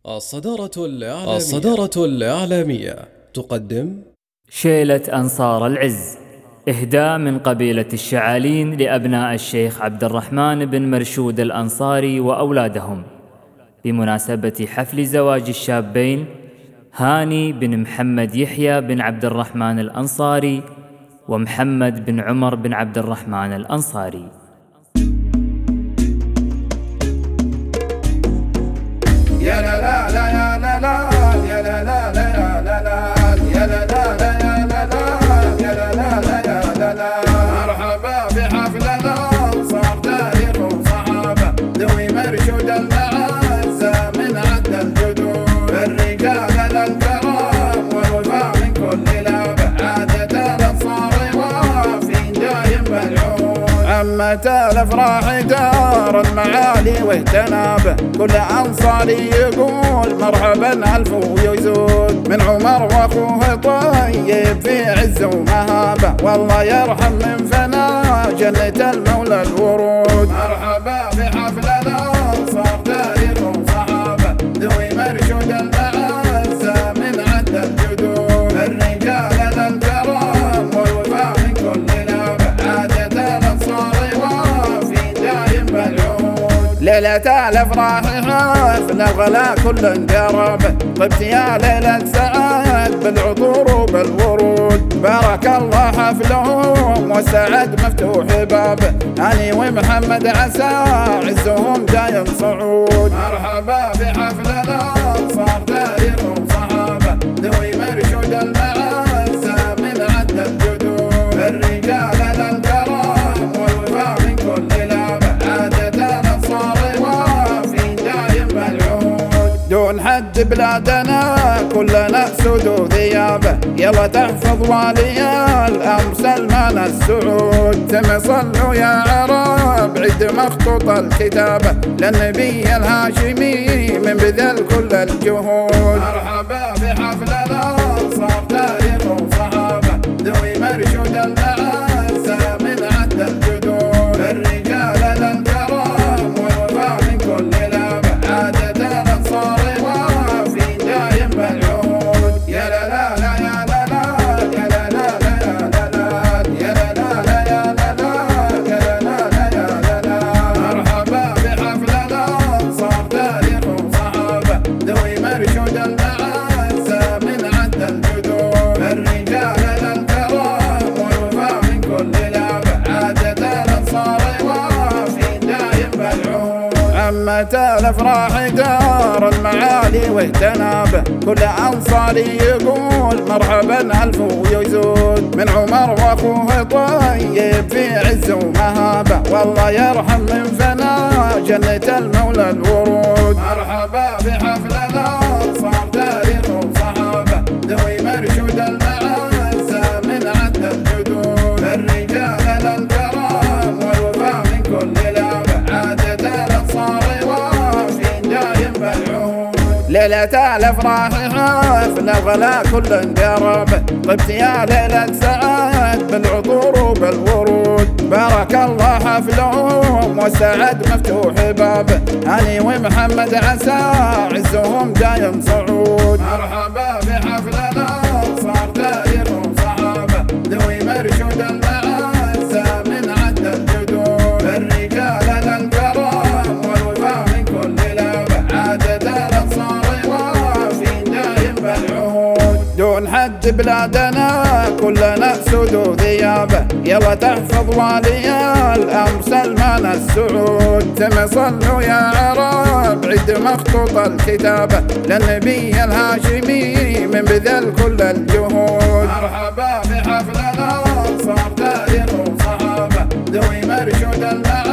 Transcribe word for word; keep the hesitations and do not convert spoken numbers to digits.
الصدارة الإعلامية, الصدارة الإعلامية تقدم شيلة أنصار العز، إهداء من قبيلة الشعالين لأبناء الشيخ عبد الرحمن بن مرشود الأنصاري وأولادهم بمناسبة حفل زواج الشابين هاني بن محمد يحيى بن عبد الرحمن الأنصاري ومحمد بن عمر بن عبد الرحمن الأنصاري. يا لا لا لا يا لا لا يا لا لا لا يا لا لا يا لا لا لا يا لا لا يا لا لا لا يا لا لا. مرحبا بحفلنا صار تاريخ وصحابة ذوي مرشود المعزة من عد الجدود، الرجال للكرام والوفاء من كل لابة، عادة الأنصار وافين دايم بالعود، عمة الأفراح دار المعالي واهتناب، كل أنصاري يقول مرحبا ألف ويزود، من عمر وأخوه طيب في عز ومهابة، والله يرحم من فنا جنة المولى الورود. مرحبا بحفلنا صار تاريخ وصحابة ذوي مرشود المعزة من عد الجدود، الرجال للكرام والوفاء من كل لابة، عادة الأنصار وافين دايم بالعود، ليلة الأفراح حفل الغلا كل انقرب، طبت يا ليلة سعد بالعطور وبالورود، بارك الله حفلهم والسعد مفتوح بابه، هاني ومحمد عسى عزهم دايم صعود. مرحبا بحفلنا صار تاريخ وصحابة ذوي مرشود المعزة من عد الجدود، الرجال للكرام والوفاء من كل لابة، عادة الأنصار وافين دايم بالعود، دون حد بلادنا كلنا سود ذيابه، يلا تحفظ والي الأمر سلمان السعود، ثم صلوا يا عرب عد مخطوط الكتابة للنبي الهاشمي من بذل كل الجهود. مرحبا بحفلنا صار تاريخ وصحابة ذوي مرشود المعزة من عد الجدود، الرجال للكرام والوفاء من كل لابة، عادة الأنصار وافين دايم بالعود. يا لا لا لا يا لا لا يا لا لا لا يا لا لا يا لا لا يا لا لا يا لا لا يا لا لا. مرحبا بحفلنا صار تاريخ وصحابة ذوي مرشود المعزة من عد الجدود، الرجال للكرام والوفاء من كل لابة، عادة الأنصار وافين دايم بالعود، عمة الأفراح دار المعالي واهتناب، كل أنصاري يقول مرحبا ألف ويزود، من عمر وأخوه طيب في عز ومهابة، والله يرحم من فنا جنة المولى الورود. مرحبا بحفلنا صار تاريخ وصحابة ذوي مرشود المعزة من عد الجدود، الرجال للكرام والوفاء من كل لابة، عادة الأنصار وافين دايم بالعود، ليلة الأفراح حفل الغلا كل انقرب، طبت يا ليلة سعد بالعطور وبالورود، بارك الله حفلهم والسعد مفتوح بابه، هاني ومحمد عسى عزهم دايم صعود. مرحبا بحفلنا صار تاريخ وصحابة ذوي مرشود المعزة من عد الجدود، الرجال للكرام والوفاء من كل لابة، عادة الأنصار وافين دايم بالعود، دون حد بلادنا كلنا سود ذيابه، يلا تحفظ والي الأمر سلمان السعود، ثم صلوا يا عرب عد مخطوط الكتابة للنبي الهاشمي من بذل كل الجهود. مرحبا بحفلنا صار تاريخ وصحابة ذوي مرشود المعزة